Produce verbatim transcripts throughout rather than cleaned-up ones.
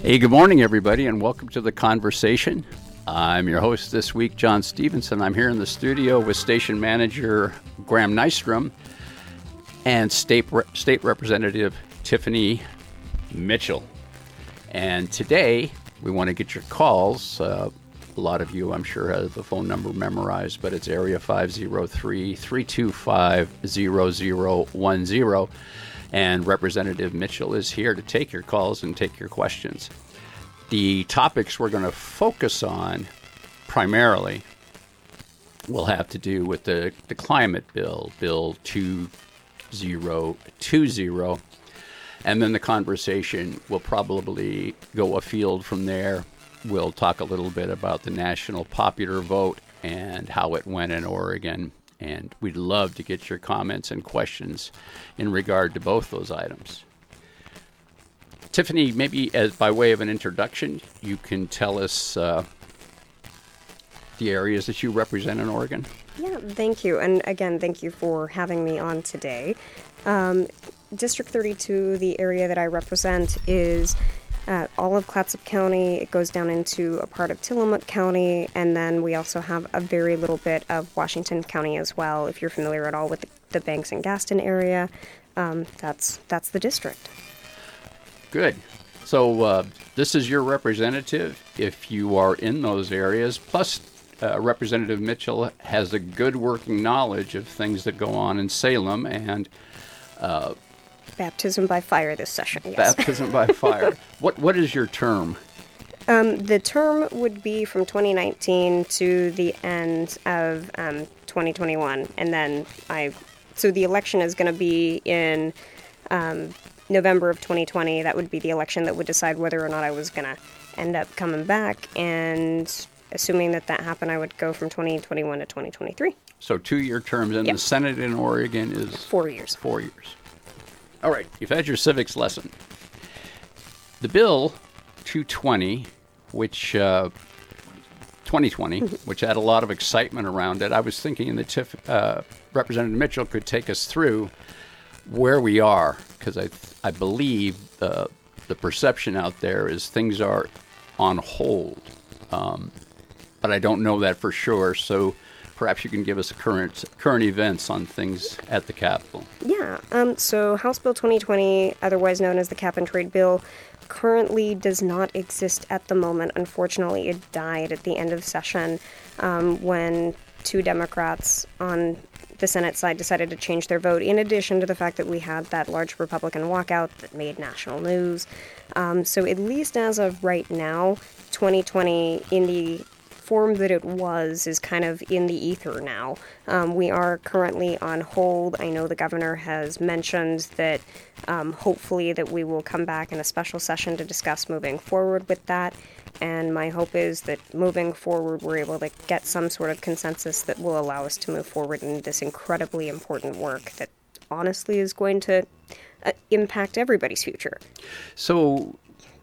Hey, good morning, everybody, and welcome to The Conversation. I'm your host this week, John Stevenson. I'm here in the studio with Station Manager Graham Nystrom and State, Re- State Representative Tiffany Mitchell. And today, we want to get your calls. Uh, a lot of you, I'm sure, have the phone number memorized, but it's area five oh three, three two five, zero zero one zero. And Representative Mitchell is here to take your calls and take your questions. The topics we're going to focus on primarily will have to do with the, the climate bill, Bill two thousand twenty. And then the conversation will probably go afield from there. We'll talk a little bit about the national popular vote and how it went in Oregon. And we'd love to get your comments and questions in regard to both those items. Tiffany, maybe as by way of an introduction, you can tell us uh, the areas that you represent in Oregon. Yeah, thank you. And again, thank you for having me on today. Um, District thirty-two, the area that I represent, is uh, all of Clatsop County. It goes down into a part of Tillamook County, and then we also have a very little bit of Washington County as well. If you're familiar at all with the, the Banks and Gaston area, um, that's that's the district. Good. So uh, this is your representative if you are in those areas. Plus, uh, Representative Mitchell has a good working knowledge of things that go on in Salem and uh, baptism by fire this session. Yes. Baptism by fire. What What is your term? Um, the term would be from twenty nineteen to the end of um, twenty twenty-one, and then I. So the election is going to be in um, November of twenty twenty. That would be the election that would decide whether or not I was going to end up coming back. And assuming that that happened, I would go from twenty twenty-one to twenty twenty-three. So two-year terms, and yep. The Senate in Oregon is four years. Four years. All right, you've had your civics lesson. The Bill two twenty, which uh, twenty twenty, which had a lot of excitement around it. I was thinking that Tiff, uh, Representative Mitchell could take us through where we are, because I I believe uh, the perception out there is things are on hold, um, but I don't know that for sure. So perhaps you can give us current current events on things at the Capitol. Yeah. Um, so House Bill twenty twenty, otherwise known as the Cap and Trade Bill, currently does not exist at the moment. Unfortunately, it died at the end of session um, when two Democrats on the Senate side decided to change their vote, in addition to the fact that we had that large Republican walkout that made national news. Um, so at least as of right now, twenty twenty in the form that it was is kind of in the ether now. Um, we are currently on hold. I know the governor has mentioned that um, hopefully that we will come back in a special session to discuss moving forward with that. And my hope is that moving forward, we're able to get some sort of consensus that will allow us to move forward in this incredibly important work that honestly is going to uh, impact everybody's future. So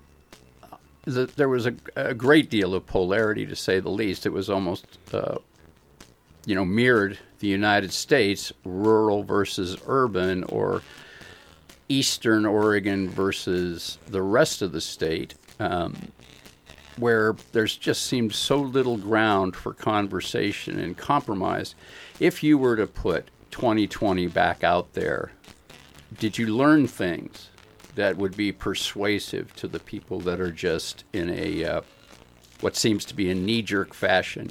The, there was a, a great deal of polarity, to say the least. It was almost, uh, you know, mirrored the United States, rural versus urban, or eastern Oregon versus the rest of the state, um, where there's just seemed so little ground for conversation and compromise. If you were to put twenty twenty back out there, did you learn things that would be persuasive to the people that are just in a uh, what seems to be a knee-jerk fashion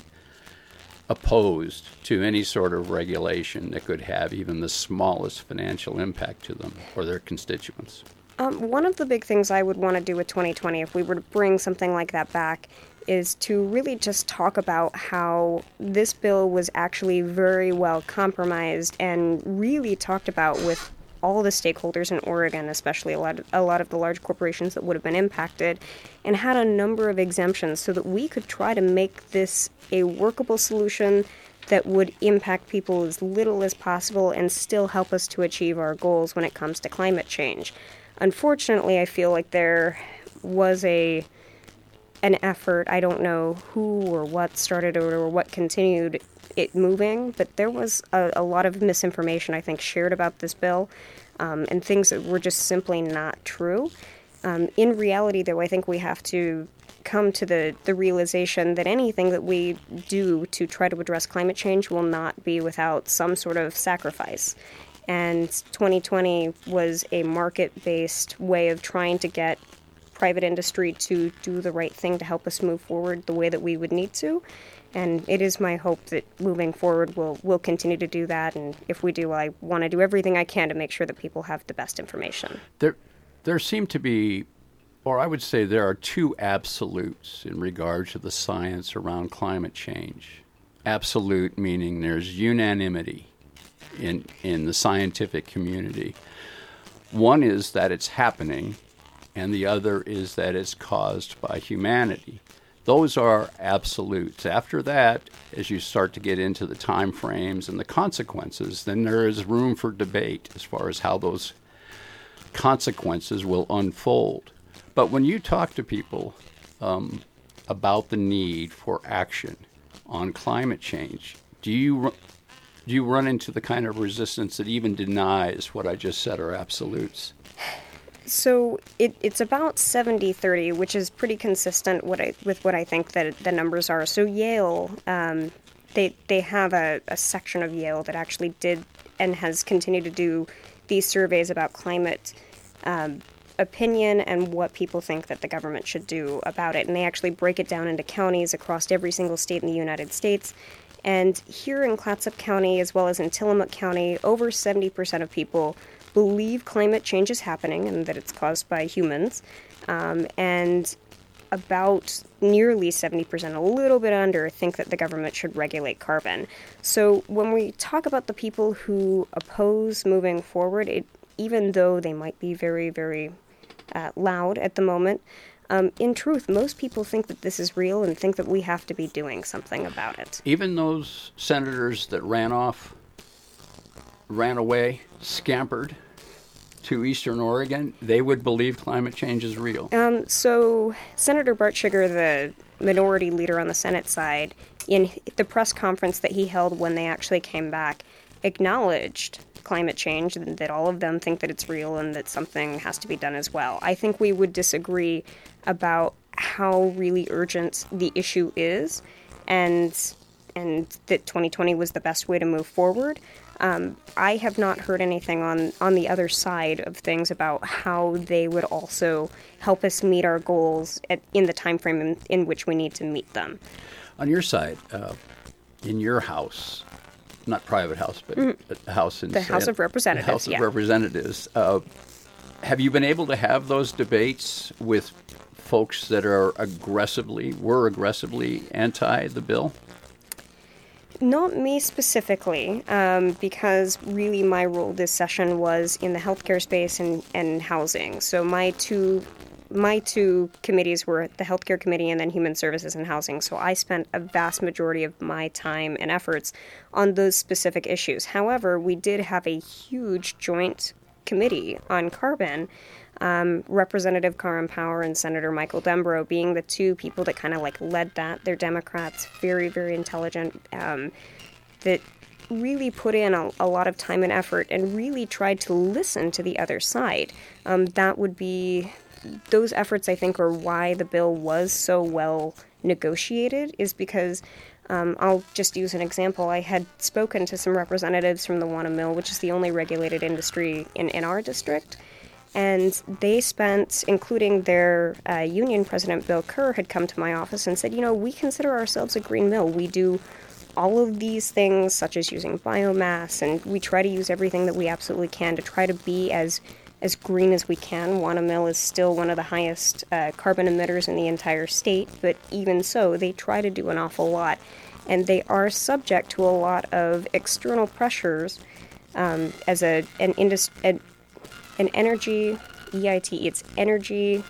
opposed to any sort of regulation that could have even the smallest financial impact to them or their constituents? Um, one of the big things I would want to do with twenty twenty, if we were to bring something like that back, is to really just talk about how this bill was actually very well compromised and really talked about with all the stakeholders in Oregon, especially a lot of, a lot of the large corporations that would have been impacted, and had a number of exemptions so that we could try to make this a workable solution that would impact people as little as possible and still help us to achieve our goals when it comes to climate change. Unfortunately, I feel like there was a an effort, I don't know who or what started it or what continued it moving, but there was a, a lot of misinformation, I think, shared about this bill, um, and things that were just simply not true. Um, in reality, though, I think we have to come to the, the realization that anything that we do to try to address climate change will not be without some sort of sacrifice. And twenty twenty was a market-based way of trying to get private industry to do the right thing to help us move forward the way that we would need to. And it is my hope that moving forward we'll, we'll continue to do that. And if we do, I want to do everything I can to make sure that people have the best information. There, there seem to be, or I would say there are two absolutes in regard to the science around climate change. Absolute meaning there's unanimity in in the scientific community. One is that it's happening, and the other is that it's caused by humanity. Those are absolutes. After that, as you start to get into the time frames and the consequences, then there is room for debate as far as how those consequences will unfold. But when you talk to people um, about the need for action on climate change, do you do you run into the kind of resistance that even denies what I just said are absolutes? So it, it's about seventy thirty, which is pretty consistent what I, with what I think that the numbers are. So Yale, um, they they have a, a section of Yale that actually did and has continued to do these surveys about climate um, opinion and what people think that the government should do about it. And they actually break it down into counties across every single state in the United States. And here in Clatsop County, as well as in Tillamook County, over seventy percent of people believe climate change is happening and that it's caused by humans. Um, and about nearly seventy percent, a little bit under, think that the government should regulate carbon. So when we talk about the people who oppose moving forward, it, even though they might be very, very uh, loud at the moment, Um, in truth, most people think that this is real and think that we have to be doing something about it. Even those senators that ran off, ran away, scampered to Eastern Oregon, they would believe climate change is real. Um, so Senator Bart Sugar, the minority leader on the Senate side, in the press conference that he held when they actually came back, acknowledged climate change, and that all of them think that it's real and that something has to be done as well. I think we would disagree about how really urgent the issue is, and and that twenty twenty was the best way to move forward. Um, I have not heard anything on, on the other side of things about how they would also help us meet our goals at, in the time frame in, in which we need to meet them. On your side, uh, in your house, not private house, but mm-hmm. a house in the House of Representatives. The House yeah. of Representatives. Uh, have you been able to have those debates with folks that are aggressively, were aggressively anti the bill? Not me specifically, um, because really my role this session was in the healthcare space and, and housing. So my two my two committees were the Healthcare Committee and then Human Services and Housing. So I spent a vast majority of my time and efforts on those specific issues. However, we did have a huge joint committee on carbon. Um, Representative Karin Power and Senator Michael Dembrow being the two people that kind of like led that. They're Democrats, very, very intelligent, um, that really put in a, a lot of time and effort and really tried to listen to the other side. Um, that would be, those efforts I think are why the bill was so well negotiated, is because Um, I'll just use an example. I had spoken to some representatives from the Wanna Mill, which is the only regulated industry in, in our district. And they spent, including their uh, union president, Bill Kerr, had come to my office and said, you know, we consider ourselves a green mill. We do all of these things, such as using biomass, and we try to use everything that we absolutely can to try to be as as green as we can. Wanna Mill is still one of the highest uh, carbon emitters in the entire state, but even so, they try to do an awful lot. And they are subject to a lot of external pressures um, as a an industry. An, An energy, E I T E, it's energy,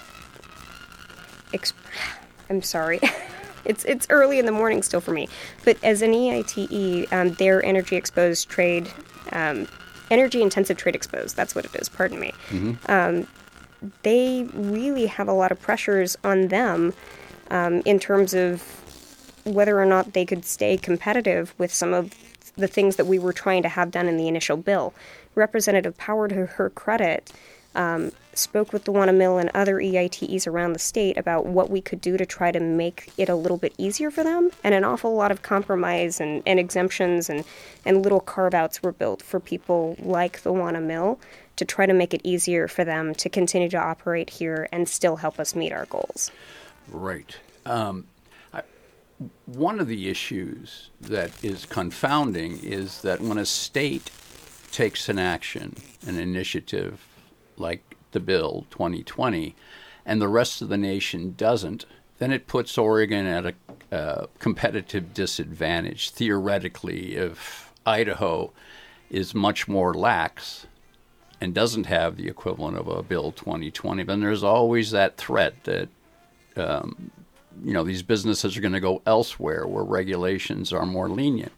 exp- I'm sorry, it's it's early in the morning still for me, but as an E I T E, um, they're energy exposed trade, um, energy intensive trade exposed, that's what it is, pardon me. Mm-hmm. Um, they really have a lot of pressures on them um, in terms of whether or not they could stay competitive with some of the things that we were trying to have done in the initial bill. Representative Power, to her credit, um, spoke with the Wanna-Mill and other E I T Es around the state about what we could do to try to make it a little bit easier for them. And an awful lot of compromise and, and exemptions and, and little carve-outs were built for people like the Wanna-Mill to try to make it easier for them to continue to operate here and still help us meet our goals. Right. Um, I, one of the issues that is confounding is that when a state takes an action, an initiative like the bill twenty twenty, and the rest of the nation doesn't, then it puts Oregon at a uh, competitive disadvantage. Theoretically, if Idaho is much more lax and doesn't have the equivalent of a bill twenty twenty, then there's always that threat that um, you know these businesses are going to go elsewhere where regulations are more lenient.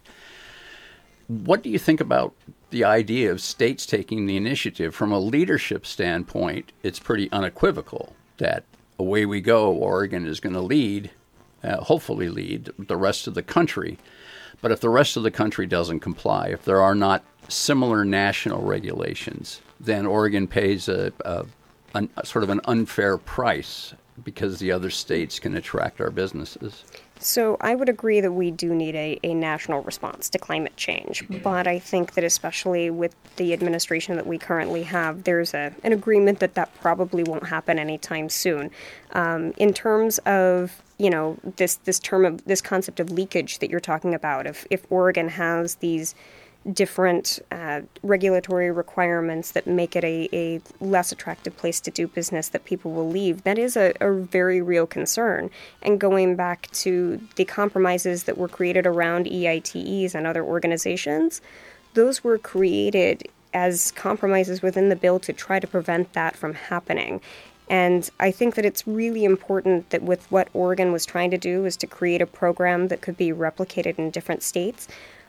What do you think about the idea of states taking the initiative? From a leadership standpoint, it's pretty unequivocal that away we go, Oregon is going to lead, uh, hopefully lead the rest of the country. But if the rest of the country doesn't comply, if there are not similar national regulations, then Oregon pays a, a, a, a sort of an unfair price because the other states can attract our businesses. So I would agree that we do need a, a national response to climate change, but I think that especially with the administration that we currently have, there's a, an agreement that that probably won't happen anytime soon. Um, in terms of, you know, this this term of this concept of leakage that you're talking about, if if Oregon has these different uh, regulatory requirements that make it a, a less attractive place to do business, that people will leave, that is a, a very real concern. And going back to the compromises that were created around E I T Es and other organizations, those were created as compromises within the bill to try to prevent that from happening. And I think that it's really important that with what Oregon was trying to do is to create a program that could be replicated in different states.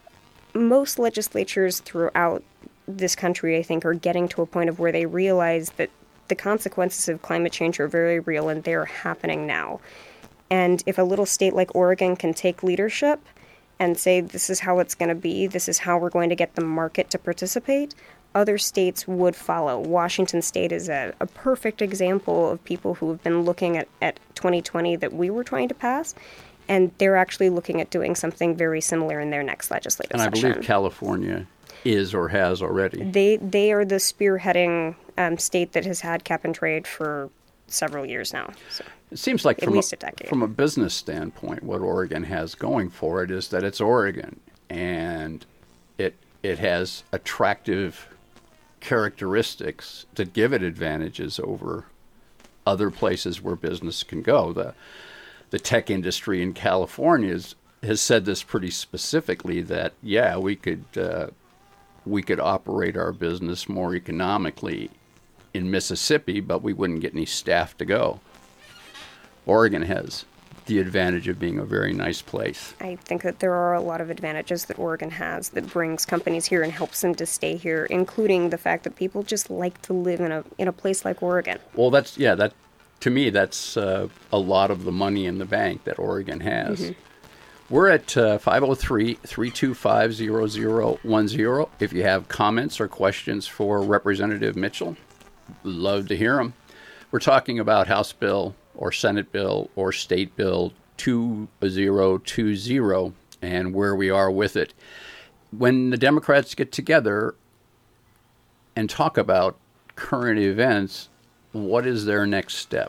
Most legislatures throughout this country, I think, are getting to a point of where they realize that the consequences of climate change are very real and they're happening now. And if a little state like Oregon can take leadership and say, this is how it's going to be, this is how we're going to get the market to participate, other states would follow. Washington State is a, a perfect example of people who have been looking at, at twenty twenty that we were trying to pass. And they're actually looking at doing something very similar in their next legislative session. And I believe California is or has already. They they are the spearheading um, state that has had cap and trade for several years now. So it seems like at from least a, a decade. From a business standpoint, what Oregon has going for it is that it's Oregon, and it it has attractive characteristics that give it advantages over other places where business can go. The The tech industry in California is, has said this pretty specifically, that, yeah, we could uh, we could operate our business more economically in Mississippi, but we wouldn't get any staff to go. Oregon has the advantage of being a very nice place. I think that there are a lot of advantages that Oregon has that brings companies here and helps them to stay here, including the fact that people just like to live in a in a place like Oregon. Well, that's, yeah, that to me, that's uh, a lot of the money in the bank that Oregon has. Mm-hmm. We're at uh, five oh three, three two five, zero zero one zero. If you have comments or questions for Representative Mitchell, love to hear them. We're talking about House Bill or Senate Bill or State Bill two thousand twenty and where we are with it. When the Democrats get together and talk about current events, what is their next step?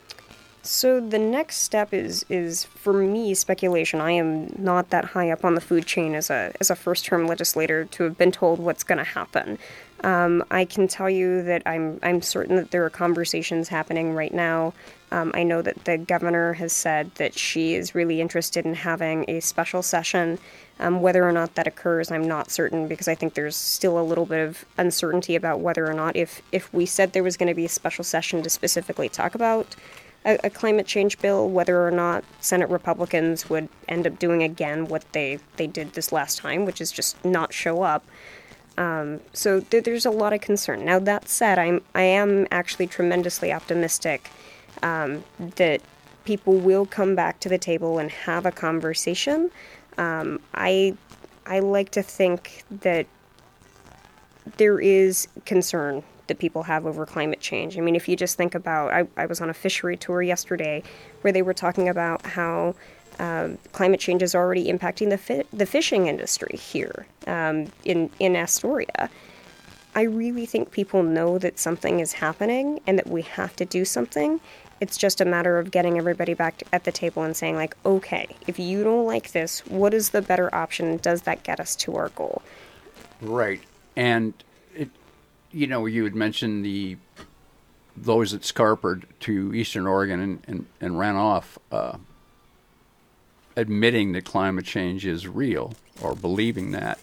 So the next step is, is for me, speculation. I am not that high up on the food chain as a as a first-term legislator to have been told what's going to happen. Um, I can tell you that I'm I'm certain that there are conversations happening right now. Um, I know that the governor has said that she is really interested in having a special session. Um, whether or not that occurs, I'm not certain, because I think there's still a little bit of uncertainty about whether or not, if, if we said there was going to be a special session to specifically talk about a, a climate change bill, whether or not Senate Republicans would end up doing again what they, they did this last time, which is just not show up. Um, so th- there's a lot of concern. Now, that said, I'm, I am actually tremendously optimistic um, that people will come back to the table and have a conversation. Um, I I like to think that there is concern that people have over climate change. I mean, if you just think about, I, I was on a fishery tour yesterday where they were talking about how um, climate change is already impacting the fi- the fishing industry here um, in, in Astoria. I really think people know that something is happening and that we have to do something. It's just a matter of getting everybody back at the table and saying, like, okay, if you don't like this, what is the better option? Does that get us to our goal? Right. And, it, you know, you had mentioned the those that scarpered to Eastern Oregon and, and, and ran off uh, admitting that climate change is real or believing that.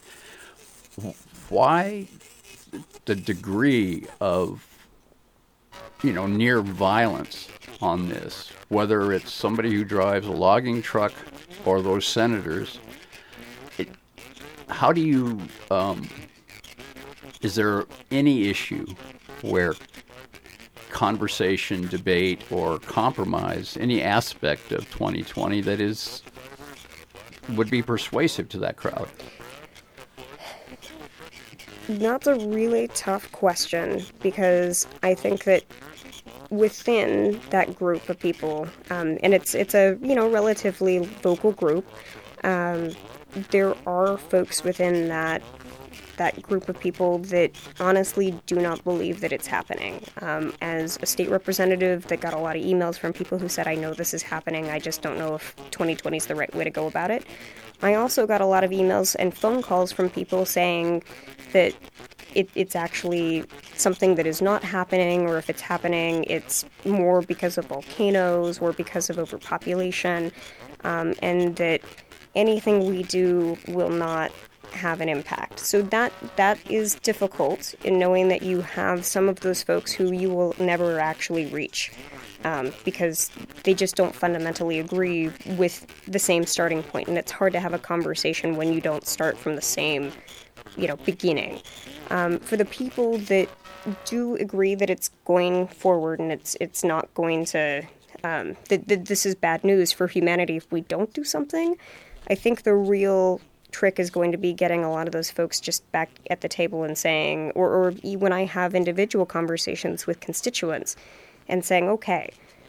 Why the degree of, you know, near violence on this, whether it's somebody who drives a logging truck or those senators? It, how do you, um, is there any issue where conversation, debate, or compromise, any aspect of twenty twenty that is, would be persuasive to that crowd? That's a really tough question, because I think that within that group of people, um, and it's it's a you know relatively vocal group, um, there are folks within that that group of people that honestly do not believe that it's happening. Um, as a state representative that got a lot of emails from people who said, I know this is happening, I just don't know if twenty twenty is the right way to go about it. I also got a lot of emails and phone calls from people saying that it, it's actually something that is not happening, or if it's happening, it's more because of volcanoes or because of overpopulation, um, and that anything we do will not have an impact. So that that is difficult in knowing that you have some of those folks who you will never actually reach, um, because they just don't fundamentally agree with the same starting point, and it's hard to have a conversation when you don't start from the same, you know, beginning. Um, for the people that do agree that it's going forward and it's it's not going to, um, that, that this is bad news for humanity if we don't do something, I think the real trick is going to be getting a lot of those folks just back at the table and saying, or, or when I have individual conversations with constituents and saying, okay,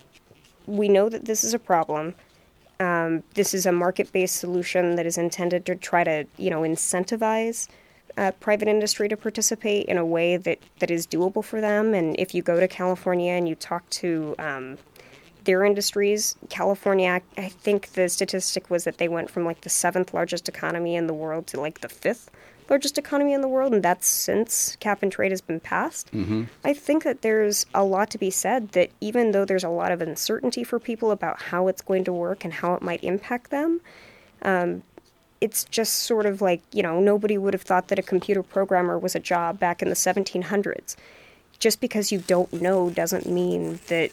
we know that this is a problem. Um, this is a market-based solution that is intended to try to, you know, incentivize uh, private industry to participate in a way that, that is doable for them. And if you go to California and you talk to um, their industries, California, I think the statistic was that they went from like the seventh largest economy in the world to like the fifth largest economy in the world, and that's since cap and trade has been passed. Mm-hmm. I think that there's a lot to be said that even though there's a lot of uncertainty for people about how it's going to work and how it might impact them, um, it's just sort of like, you know, nobody would have thought that a computer programmer was a job back in the seventeen hundreds. Just because you don't know doesn't mean that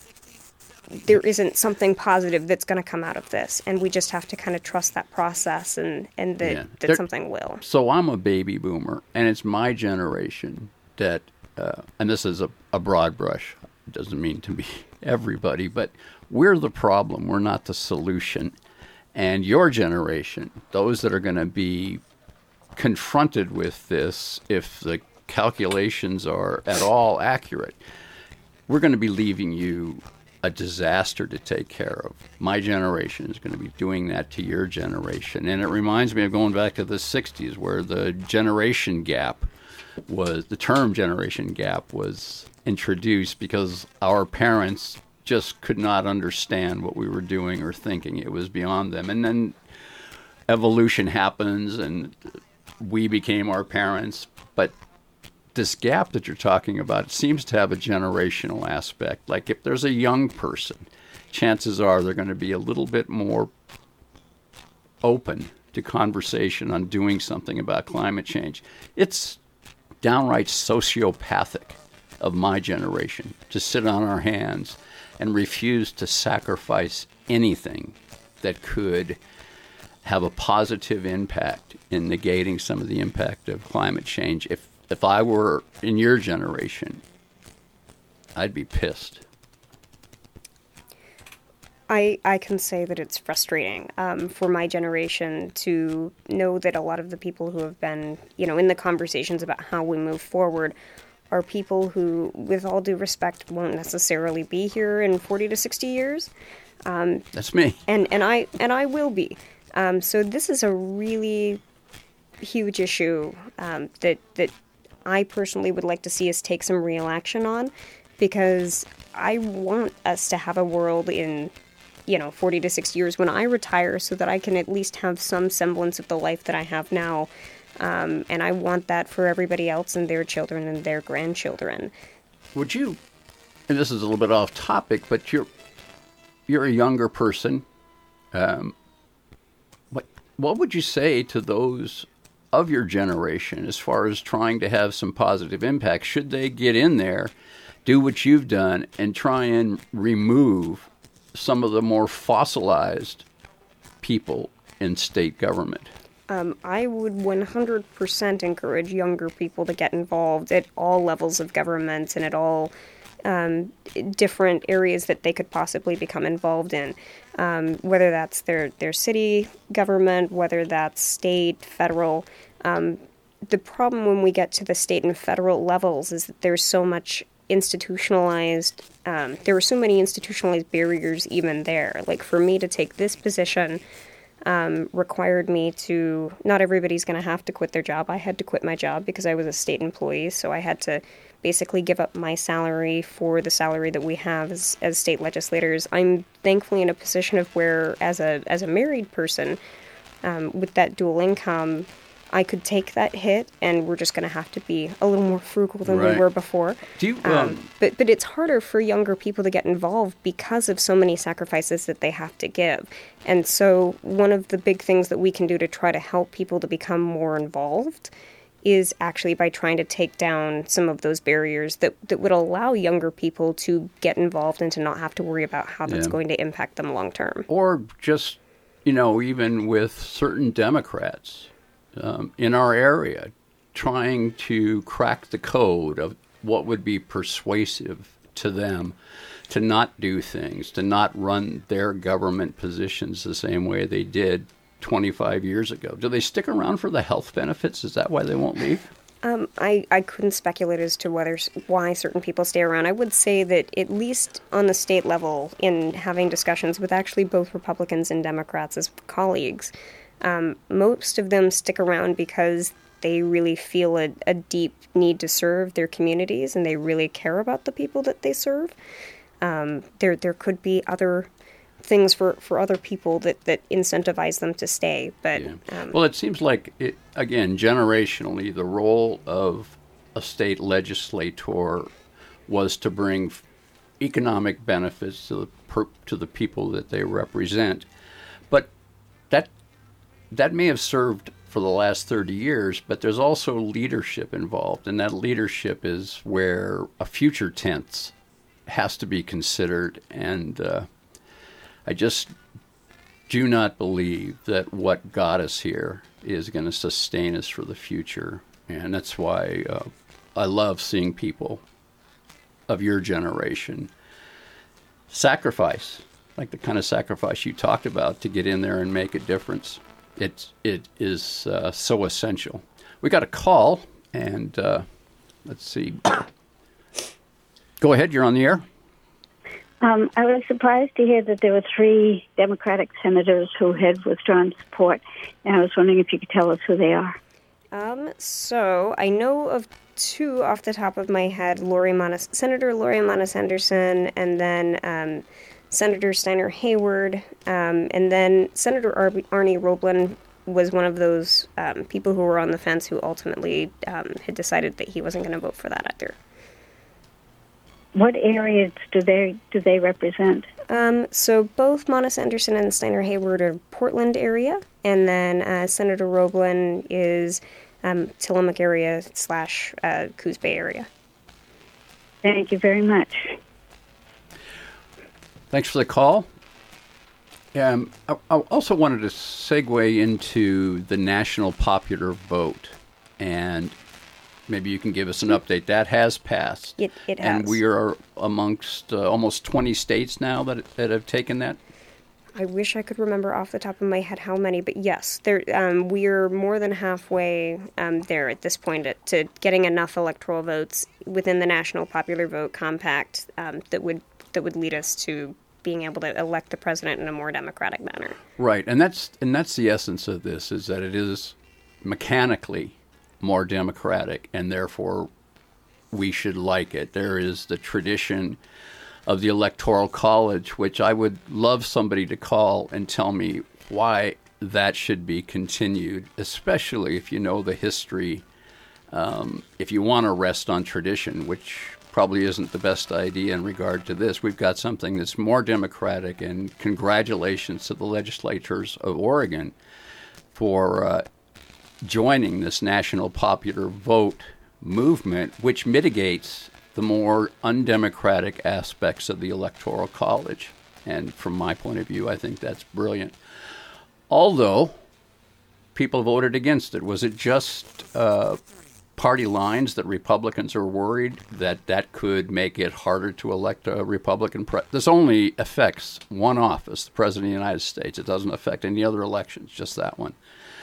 there isn't something positive that's going to come out of this, and we just have to kind of trust that process and, and that, yeah. that there, something will. So I'm a baby boomer, and it's my generation that, uh, and this is a, a broad brush, it doesn't mean to be everybody, but we're the problem, we're not the solution. And your generation, those that are going to be confronted with this, if the calculations are at all accurate, we're going to be leaving you a disaster to take care of. My generation is going to be doing that to your generation. And it reminds me of going back to the sixties, where the generation gap was, the term generation gap was introduced because our parents just could not understand what we were doing or thinking. It was beyond them. And then evolution happens and we became our parents. But this gap that you're talking about, it seems to have a generational aspect. Like if there's a young person, chances are they're going to be a little bit more open to conversation on doing something about climate change. It's downright sociopathic of my generation to sit on our hands and refuse to sacrifice anything that could have a positive impact in negating some of the impact of climate change. If If I were in your generation, I'd be pissed. I I can say that it's frustrating um, for my generation to know that a lot of the people who have been, you know, in the conversations about how we move forward are people who, with all due respect, won't necessarily be here in forty to sixty years. Um, That's me. And, and I and I will be. Um, so this is a really huge issue um, that that I personally would like to see us take some real action on, because I want us to have a world in, you know, forty to sixty years when I retire, so that I can at least have some semblance of the life that I have now. Um, and I want that for everybody else and their children and their grandchildren. Would you, and this is a little bit off topic, but you're you're a younger person. Um, what what would you say to those of your generation as far as trying to have some positive impact? Should they get in there, do what you've done, and try and remove some of the more fossilized people in state government? Um, I would one hundred percent encourage younger people to get involved at all levels of government and at all um, different areas that they could possibly become involved in, um, whether that's their, their city government, whether that's state, federal. Um, the problem when we get to the state and federal levels is that there's so much institutionalized, um, there were so many institutionalized barriers even there. Like for me to take this position, Um, required me to, not everybody's going to have to quit their job. I had to quit my job because I was a state employee, so I had to basically give up my salary for the salary that we have as, as state legislators. I'm thankfully in a position of where, as a as a married person, um, with that dual income, I could take that hit, and we're just going to have to be a little more frugal than Right. we were before. Do you, um, um, but but it's harder for younger people to get involved because of so many sacrifices that they have to give. And so one of the big things that we can do to try to help people to become more involved is actually by trying to take down some of those barriers that, that would allow younger people to get involved and to not have to worry about how that's Yeah. going to impact them long term. Or just, you know, even with certain Democrats um, in our area, trying to crack the code of what would be persuasive to them to not do things, to not run their government positions the same way they did twenty-five years ago. Do they stick around for the health benefits? Is that why they won't leave? Um, I, I couldn't speculate as to whether why certain people stay around. I would say that at least on the state level, in having discussions with actually both Republicans and Democrats as colleagues, um, most of them stick around because they really feel a, a deep need to serve their communities, and they really care about the people that they serve. Um, there there could be other things for, for other people that, that incentivize them to stay. But Yeah. um, Well, it seems like, it, again, generationally, the role of a state legislator was to bring f- economic benefits to the per, to the people that they represent. But that that may have served for the last thirty years, but there's also leadership involved, and that leadership is where a future tense has to be considered. And uh, I just do not believe that what got us here is going to sustain us for the future. And that's why uh, I love seeing people of your generation sacrifice, like the kind of sacrifice you talked about, to get in there and make a difference. It, it is uh, so essential. We got a call, and uh, let's see. Go ahead, you're on the air. Um, I was surprised to hear that there were three Democratic senators who had withdrawn support, and I was wondering if you could tell us who they are. Um, so I know of two off the top of my head: Lori Manis, Senator Lori Manis Anderson, and then um, Senator Steiner Hayward, um, and then Senator Ar- Arnie Roblin was one of those um, people who were on the fence who ultimately um, had decided that he wasn't going to vote for that either. What areas do they do they represent? Um, so both Manis Anderson and Steiner Hayward are Portland area, and then uh, Senator Roblin is um, Tillamook area slash uh, Coos Bay area. Thank you very much. Thanks for the call. Um, I, I also wanted to segue into the national popular vote, and maybe you can give us an update. That has passed. It, it has. And we are amongst uh, almost twenty states now that that have taken that. I wish I could remember off the top of my head how many, but yes, there um, we're more than halfway um, there at this point at, to getting enough electoral votes within the National Popular Vote Compact um, that would that would lead us to being able to elect the president in a more democratic manner. Right, and that's and that's the essence of this, is that it is mechanically more democratic, and therefore we should like it. There is the tradition of the Electoral College, which I would love somebody to call and tell me why that should be continued, especially if you know the history. Um, if you want to rest on tradition, which probably isn't the best idea in regard to this, we've got something that's more democratic, and congratulations to the legislators of Oregon for uh, joining this national popular vote movement, which mitigates the more undemocratic aspects of the Electoral College. And from my point of view, I think that's brilliant. Although people voted against it. Was it just uh, party lines that Republicans are worried that that could make it harder to elect a Republican president? This only affects one office, the President of the United States. It doesn't affect any other elections, just that one.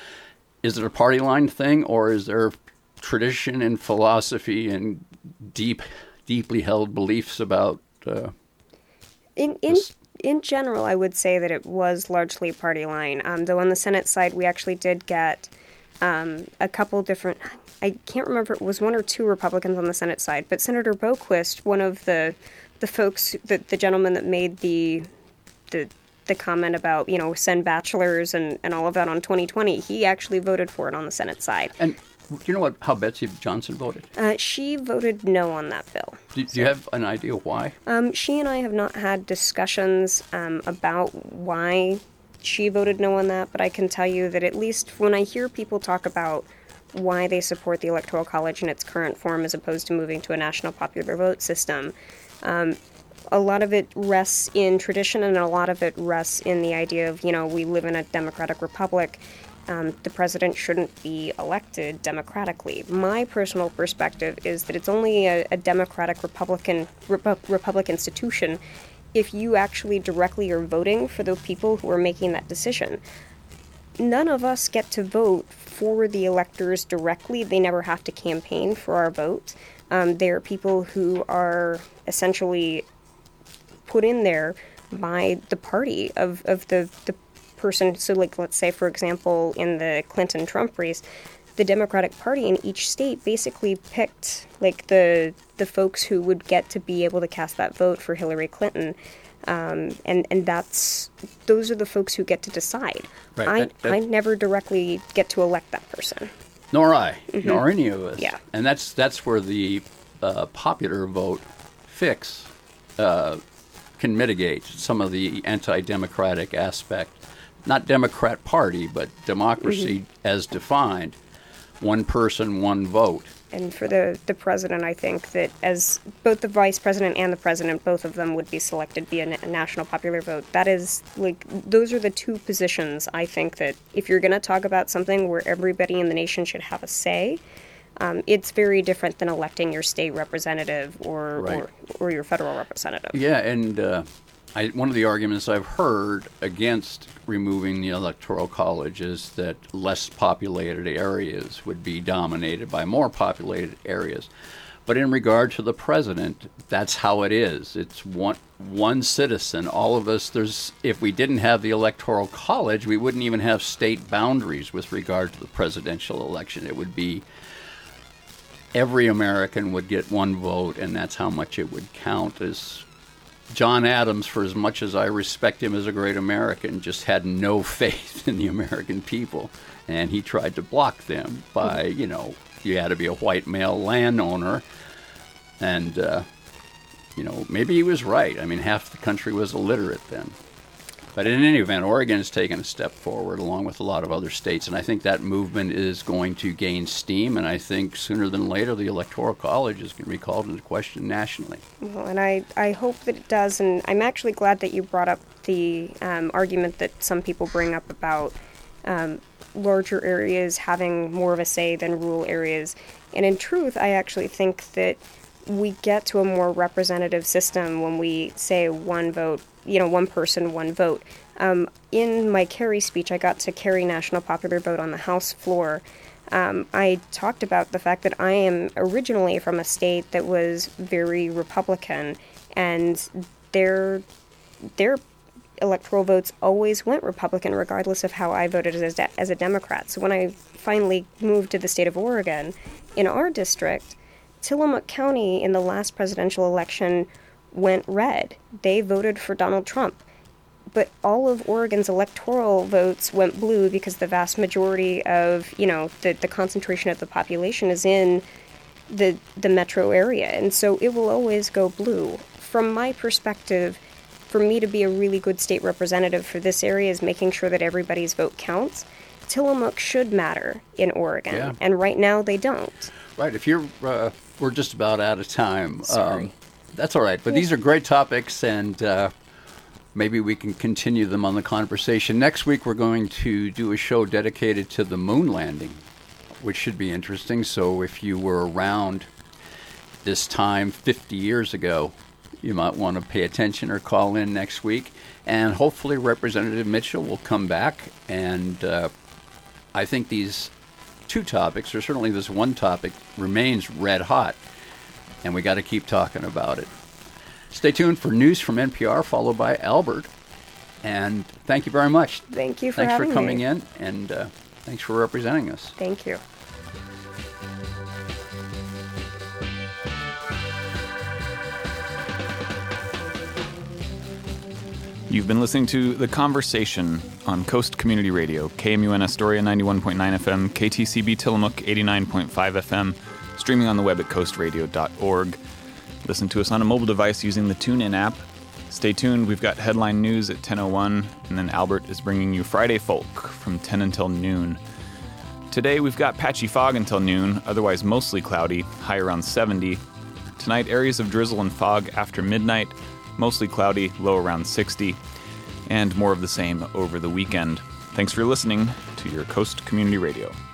Is it a party line thing, or is there tradition and philosophy and deep, deeply held beliefs about uh, in in this? In general, I would say that it was largely party line. Um, though on the Senate side, we actually did get um, a couple different. I can't remember, it was one or two Republicans on the Senate side, but Senator Boquist, one of the the folks, the the gentleman that made the the the comment about, you know, send bachelors and, and all of that on twenty twenty, he actually voted for it on the Senate side. And do you know what how Betsy Johnson voted? Uh, she voted no on that bill. Do, do you have an idea why? Um, she and I have not had discussions um, about why she voted no on that, but I can tell you that at least when I hear people talk about why they support the Electoral College in its current form as opposed to moving to a national popular vote system, um, a lot of it rests in tradition, and a lot of it rests in the idea of, you know, we live in a democratic republic. Um, the president shouldn't be elected democratically. My personal perspective is that it's only a, a democratic Republican Repu- Republic institution if you actually directly are voting for the people who are making that decision. None of us get to vote for the electors directly. They never have to campaign for our vote. Um, they are people who are essentially put in there by the party of, of the, the person. So, like, let's say, for example, in the Clinton-Trump race, the Democratic Party in each state basically picked, like, the the folks who would get to be able to cast that vote for Hillary Clinton. Um, and, and that's, those are the folks who get to decide. Right. I, that, that, I never directly get to elect that person. Nor I, Mm-hmm. nor any of us. Yeah. And that's that's where the uh, popular vote fix uh, can mitigate some of the anti-democratic aspect. Not Democrat Party, but democracy mm-hmm. as defined. One person, one vote. And for the, the president, I think that as both the vice president and the president, both of them would be selected via a national popular vote. That is, like, those are the two positions, I think, that if you're going to talk about something where everybody in the nation should have a say, um, it's very different than electing your state representative or right. or, or your federal representative. Yeah, and uh, I, one of the arguments I've heard against removing the Electoral College is that less populated areas would be dominated by more populated areas. But in regard to the president, that's how it is. It's one one citizen. All of us, there's if we didn't have the Electoral College, we wouldn't even have state boundaries with regard to the presidential election. It would be every American would get one vote, and that's how much it would count. As John Adams, for as much as I respect him as a great American, just had no faith in the American people, and he tried to block them by, you know, you had to be a white male landowner, and, uh, you know, maybe he was right. I mean, half the country was illiterate then. But in any event, Oregon has taken a step forward along with a lot of other states, and I think that movement is going to gain steam, and I think sooner than later the Electoral College is going to be called into question nationally. Well, and I, I hope that it does, and I'm actually glad that you brought up the um, argument that some people bring up about um, larger areas having more of a say than rural areas. And in truth, I actually think that we get to a more representative system when we say one vote, you know, one person, one vote. Um, in my Kerry speech, I got to carry national popular vote on the House floor. Um, I talked about the fact that I am originally from a state that was very Republican, and their their electoral votes always went Republican, regardless of how I voted as a, as a Democrat. So when I finally moved to the state of Oregon, in our district, Tillamook County in the last presidential election went red. They voted for Donald Trump. But all of Oregon's electoral votes went blue because the vast majority of, you know, the, the concentration of the population is in the the metro area. And so it will always go blue. From my perspective, for me to be a really good state representative for this area is making sure that everybody's vote counts. Tillamook should matter in Oregon. Yeah. And right now they don't. Right. If you're, uh, we're just about out of time. Sorry. Um, that's all right. But these are great topics, and uh, maybe we can continue them on the conversation. Next week, we're going to do a show dedicated to the moon landing, which should be interesting. So if you were around this time fifty years ago, you might want to pay attention or call in next week. And hopefully Representative Mitchell will come back. And uh, I think these two topics, or certainly this one topic, remains red hot. And we got to keep talking about it. Stay tuned for news from N P R, followed by Albert. And thank you very much. Thank you for thanks having me. Thanks for coming in, and uh, thanks for representing us. Thank you. You've been listening to The Conversation on Coast Community Radio, K M U N Astoria ninety-one point nine F M, K T C B Tillamook eighty-nine point five F M, streaming on the web at coast radio dot org. Listen to us on a mobile device using the TuneIn app. Stay tuned, we've got headline news at ten oh one, and then Albert is bringing you Friday Folk from ten until noon. Today we've got patchy fog until noon, otherwise mostly cloudy, high around seventy. Tonight, areas of drizzle and fog after midnight, mostly cloudy, low around sixty, and more of the same over the weekend. Thanks for listening to your Coast Community Radio.